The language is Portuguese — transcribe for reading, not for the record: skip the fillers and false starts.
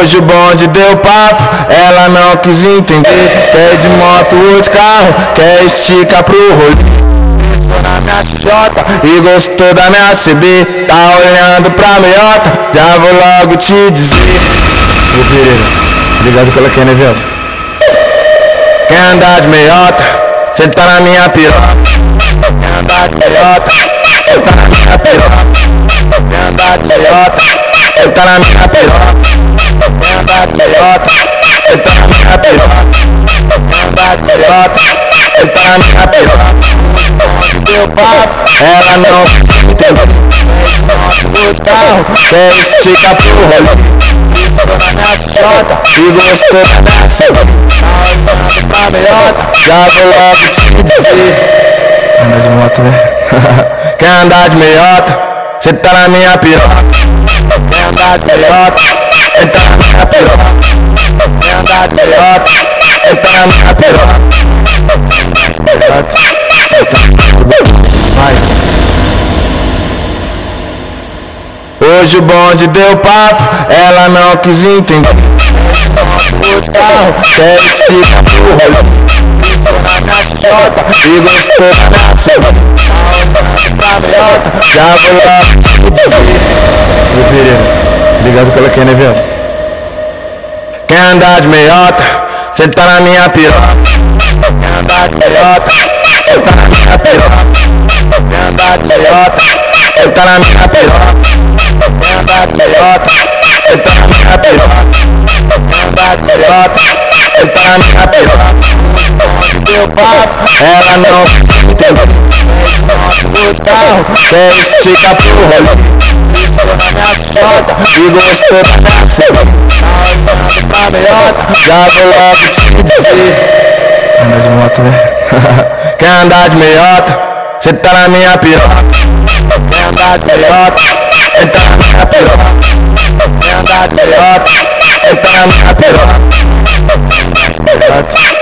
Hoje o bonde deu papo, ela não quis entender. Quer de moto ou de carro, quer esticar pro rolê. Pensou na minha XJ e gostou da minha CB. Tá olhando pra meiota, já vou logo te dizer. Ô Pereira, ligado que ela quer, né, velho? Quer andar de meiota, senta na minha piroca. Quer andar de meiota, senta na minha piroca. Quer andar de meiota, senta na minha piroca. Quer andar de meiota, senta na minha piroca. Quer andar de meiota, senta na minha piroca. Deu papo, ela não quis entender. Nosso de carro, quer esticar pro rolê. Pensou na minha XJ e gostou da minha CB. Tá olhando pra meiota, já vou logo te dizer. Andar de moto, né? Quer andar de meiota, cê tá na minha piroca. Quer andar de meiota, senta na minha piroca. Quer andar de meiota, senta na minha piroca. Meiota, senta na minha piroca. Vai. Hoje o bonde deu papo, ela não quis entender. Moto de carro, quer esticar pro rolê. Pensou na minha XJ e gostou da minha CB. Tá olhando pra meiota, já vou logo te dizer. Ô Pereira, ligado que ela quer, né, velho? Quer andar de meiota, senta na minha piroca. Quer andar de meiota, senta na minha piroca. Quer andar de meiota, senta na minha piroca. Quer andar de meiota, senta na minha piroca. Quer andar de meiota, senta na minha piroca. Deu papo, ela não quis entender. Nosso de carro, quer esticar pro rolê. Pensou na minha XJ e gostou da minha CB. Tá olhando pra meiota, já vou logo te dizer. Andar de moto, né? Quer andar de meiota, cê tá na minha piroca. Quer andar de meiota, senta na minha piroca. Quer andar de meiota, senta na minha piroca. Meiota.